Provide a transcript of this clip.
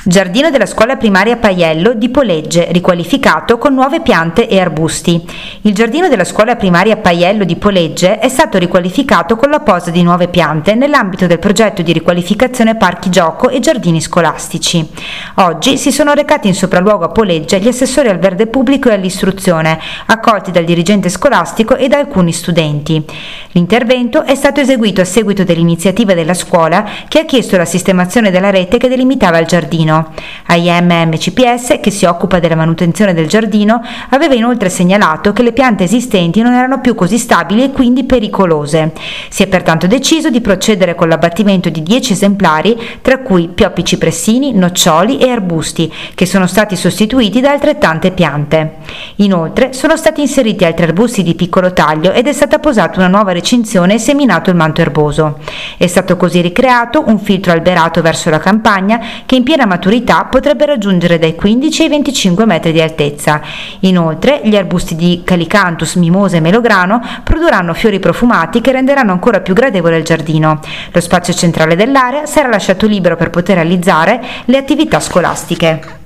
Giardino della scuola primaria Paiello di Polegge, riqualificato con nuove piante e arbusti. Il giardino della scuola primaria Paiello di Polegge è stato riqualificato con la posa di nuove piante nell'ambito del progetto di riqualificazione parchi gioco e giardini scolastici. Oggi si sono recati in sopralluogo a Polegge gli assessori al verde pubblico e all'istruzione, accolti dal dirigente scolastico e da alcuni studenti. L'intervento è stato eseguito a seguito dell'iniziativa della scuola che ha chiesto la sistemazione della rete che delimitava il giardino. AIM MCPS, che si occupa della manutenzione del giardino, aveva inoltre segnalato che le piante esistenti non erano più così stabili e quindi pericolose. Si è pertanto deciso di procedere con l'abbattimento di 10 esemplari, tra cui pioppi cipressini, noccioli e arbusti, che sono stati sostituiti da altrettante piante. Inoltre sono stati inseriti altri arbusti di piccolo taglio ed è stata posata una nuova recinzione e seminato il manto erboso. È stato così ricreato un filtro alberato verso la campagna che in piena maturità potrebbe raggiungere dai 15 ai 25 metri di altezza. Inoltre, gli arbusti di Calicanthus, mimosa e melograno produrranno fiori profumati che renderanno ancora più gradevole il giardino. Lo spazio centrale dell'area sarà lasciato libero per poter realizzare le attività scolastiche.